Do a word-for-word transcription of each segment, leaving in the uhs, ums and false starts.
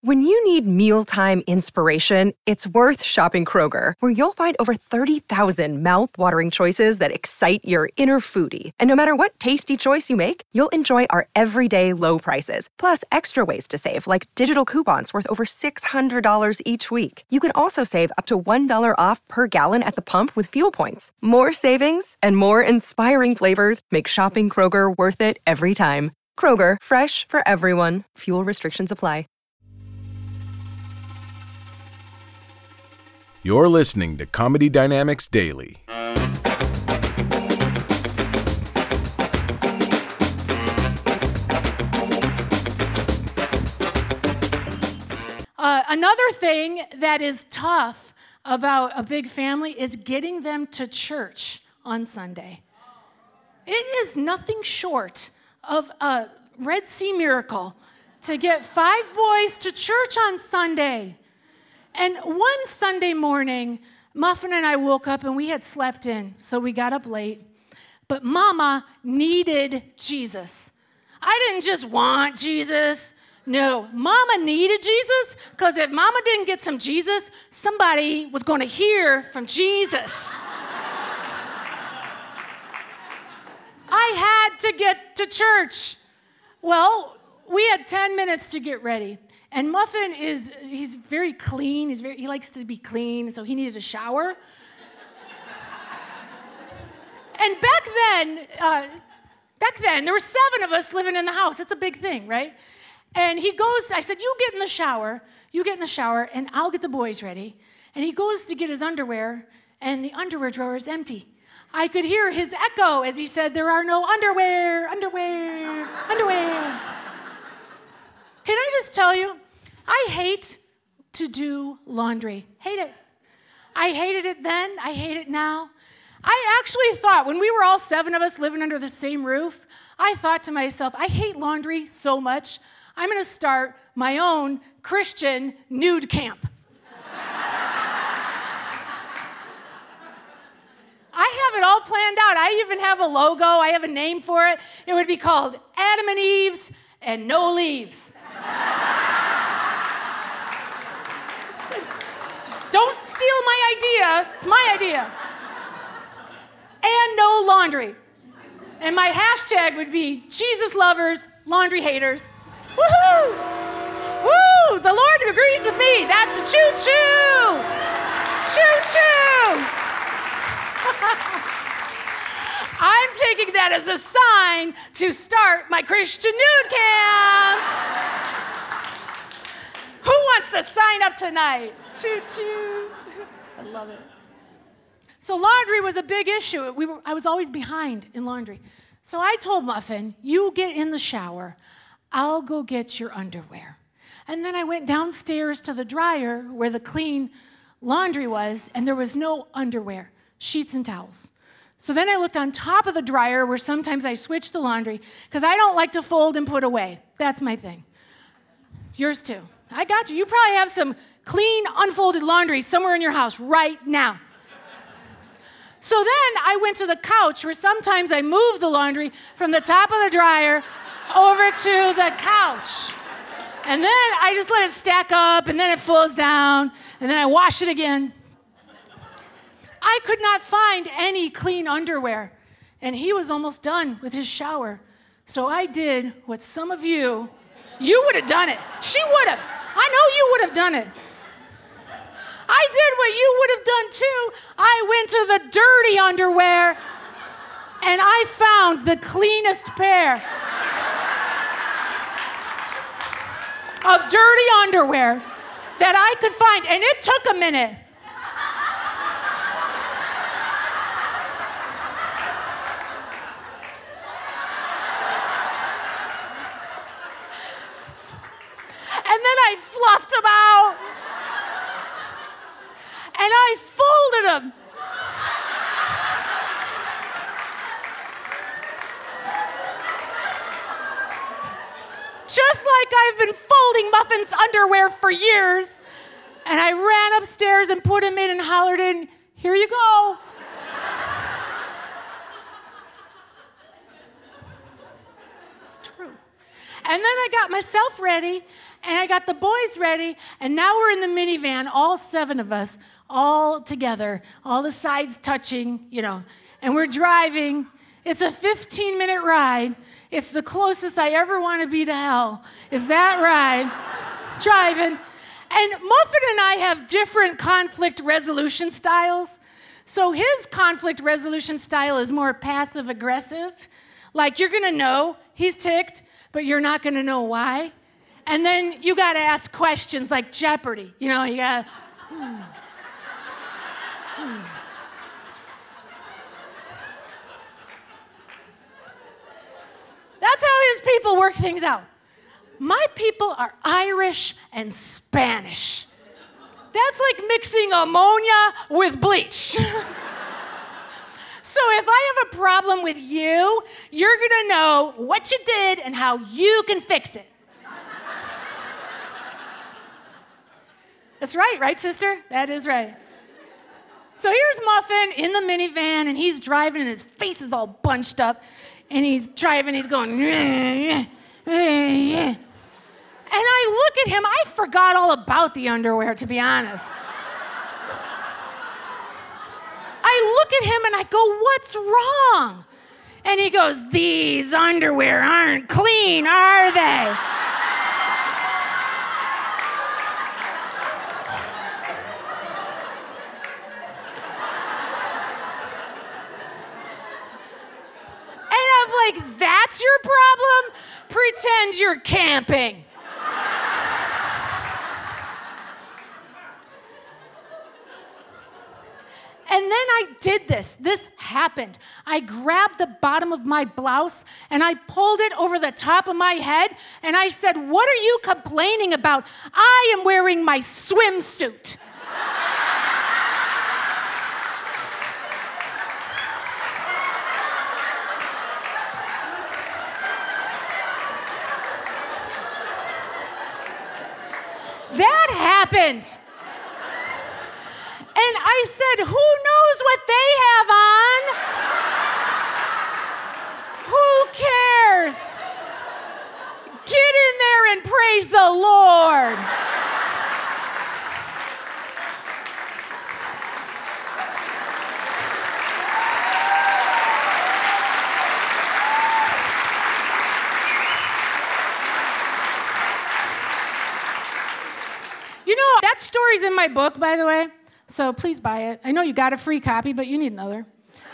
When you need mealtime inspiration, it's worth shopping Kroger, where you'll find over thirty thousand mouth-watering choices that excite your inner foodie. And no matter what tasty choice you make, you'll enjoy our everyday low prices, plus extra ways to save, like digital coupons worth over six hundred dollars each week. You can also save up to one dollar off per gallon at the pump with fuel points. More savings and more inspiring flavors make shopping Kroger worth it every time. Kroger, fresh for everyone. Fuel restrictions apply. You're listening to Comedy Dynamics Daily. Uh, another thing that is tough about a big family is getting them to church on Sunday. It is nothing short of a Red Sea miracle to get five boys to church on Sunday. And one Sunday morning, Muffin and I woke up and we had slept in, so we got up late. But Mama needed Jesus. I didn't just want Jesus. No, Mama needed Jesus, because if Mama didn't get some Jesus, somebody was going to hear from Jesus. I had to get to church. Well, we had ten minutes to get ready. And Muffin is, he's very clean. He's very, he likes to be clean, so he needed a shower. And back then, uh, back then, there were seven of us living in the house. It's a big thing, right? And he goes, I said, you get in the shower, you get in the shower, and I'll get the boys ready. And he goes to get his underwear, and the underwear drawer is empty. I could hear his echo as he said, there are no underwear, underwear, underwear. Can I just tell you, I hate to do laundry. Hate it. I hated it then, I hate it now. I actually thought, when we were all seven of us living under the same roof, I thought to myself, I hate laundry so much, I'm gonna start my own Christian nude camp. I have it all planned out. I even have a logo, I have a name for it. It would be called Adam and Eve's and No Leaves. Don't steal my idea, it's my idea. And no laundry. And my hashtag would be Jesus lovers, laundry haters. Woohoo! Woo! The Lord agrees with me. That's the choo-choo! Choo-choo! I'm taking that as a sign to start my Christian nude camp. Who wants to sign up tonight? Choo-choo. I love it. So laundry was a big issue. We were, I was always behind in laundry. So I told Muffin, you get in the shower. I'll go get your underwear. And then I went downstairs to the dryer where the clean laundry was, and there was no underwear, sheets and towels. So then I looked on top of the dryer where sometimes I switch the laundry, because I don't like to fold and put away. That's my thing. Yours too. I got you. You probably have some clean, unfolded laundry somewhere in your house right now. So then I went to the couch where sometimes I move the laundry from the top of the dryer over to the couch. And then I just let it stack up, and then it falls down, and then I wash it again. I could not find any clean underwear, and he was almost done with his shower. So I did what some of you, you would have done it. She would have. I know you would have done it. I did what you would have done too. I went to the dirty underwear, and I found the cleanest pair of dirty underwear that I could find, and it took a minute. And then I fluffed them out. And I folded them. Just like I've been folding Muffin's underwear for years. And I ran upstairs and put him in and hollered in, here you go. It's true. And then I got myself ready, And I got the boys ready, and now we're in the minivan, all seven of us, all together, all the sides touching, you know, and we're driving. It's a fifteen-minute ride. It's the closest I ever want to be to hell, is that ride, driving. And Muffin and I have different conflict resolution styles. So his conflict resolution style is more passive-aggressive. Like, you're going to know he's ticked, but you're not going to know why. And then you got to ask questions like Jeopardy. You know, you got to... Hmm, hmm. That's how his people work things out. My people are Irish and Spanish. That's like mixing ammonia with bleach. So if I have a problem with you, you're gonna know what you did and how you can fix it. That's right, right, sister? That is right. So here's Muffin in the minivan, and he's driving, and his face is all bunched up, and he's driving, he's going, yeah, yeah, yeah. And I look at him, I forgot all about the underwear, to be honest. I look at him and I go, what's wrong? And he goes, these underwear aren't clean, are they? And I'm like, that's your problem? Pretend you're camping. And then I did this. This happened. I grabbed the bottom of my blouse and I pulled it over the top of my head and I said, what are you complaining about? I am wearing my swimsuit. That happened. And I said, who knows what they have on? Who cares? Get in there and praise the Lord. You know, that story's in my book, by the way. So please buy it. I know you got a free copy, but you need another.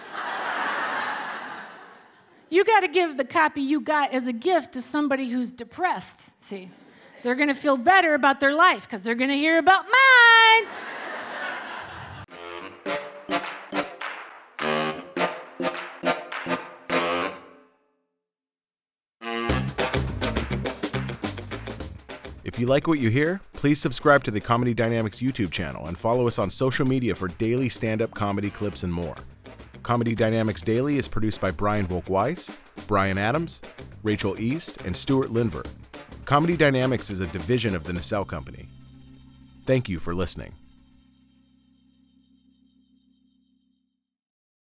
You got to give the copy you got as a gift to somebody who's depressed. See, they're going to feel better about their life because they're going to hear about mine. If you like what you hear, please subscribe to the Comedy Dynamics YouTube channel and follow us on social media for daily stand-up comedy clips and more. Comedy Dynamics Daily is produced by Brian Volk-Weiss, Brian Adams, Rachel East, and Stuart Linver. Comedy Dynamics is a division of the Nacelle Company. Thank you for listening.